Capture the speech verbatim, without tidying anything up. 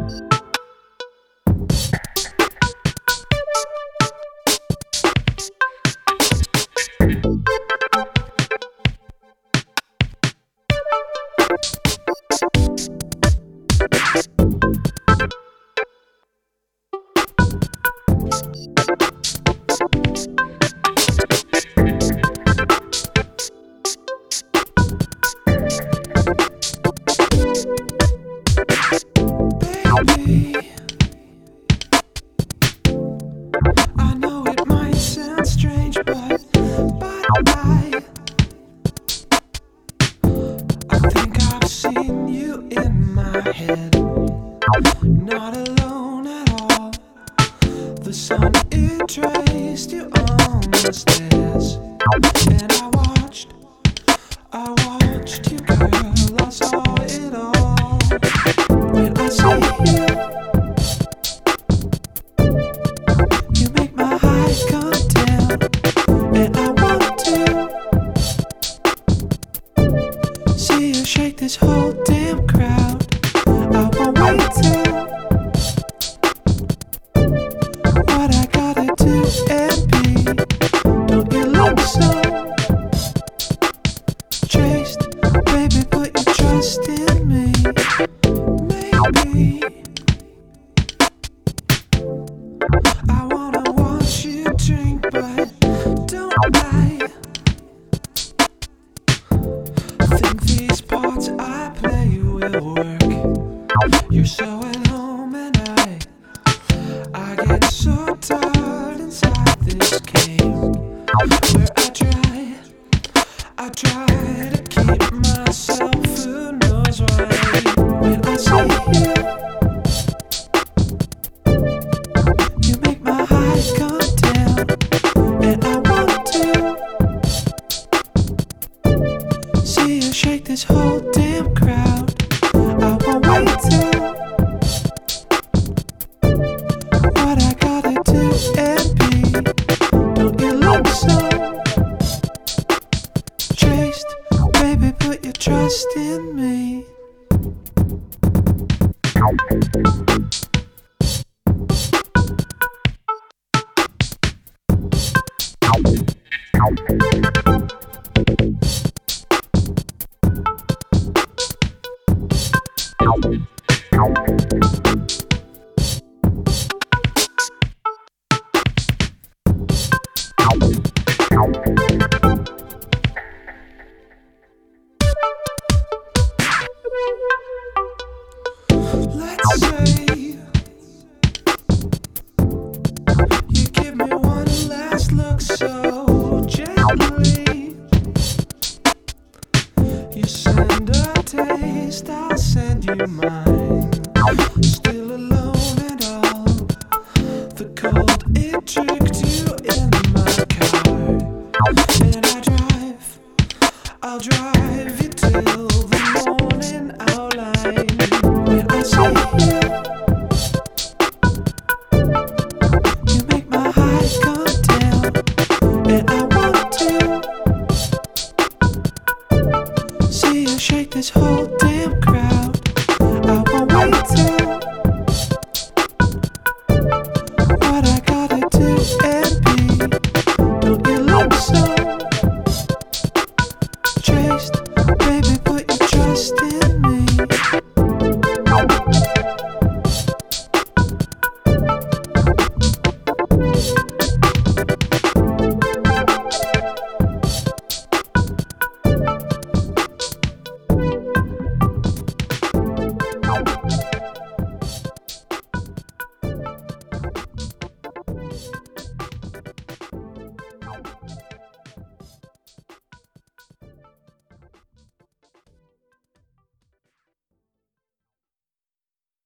Not alone at all. The sun, it traced you on the stairs, and I watched, I watched you, girl. I saw it all. When I see you, you make my heart come down, and I want to see you shake this whole damn crowd. I won't wait till what I gotta do and be. Don't you look so chaste, baby? Put your trust in me. Maybe I wanna watch you drink, but don't I think these parts I play will work? You're so at home and I I get so tired inside this game where I try, I try to keep myself, who knows why. When I see you, you make my heart come down, and I want to see you shake this whole damn crowd. I won't wait till what I gotta do and be. Don't you look so chaste, baby? Put your trust in me. Let's say you give me one last look so gently. You send a taste, I'll send you mine. Still alone and all, the cold, it tricked you in my car. And I drive, I'll drive you till the morning outline. When I see you,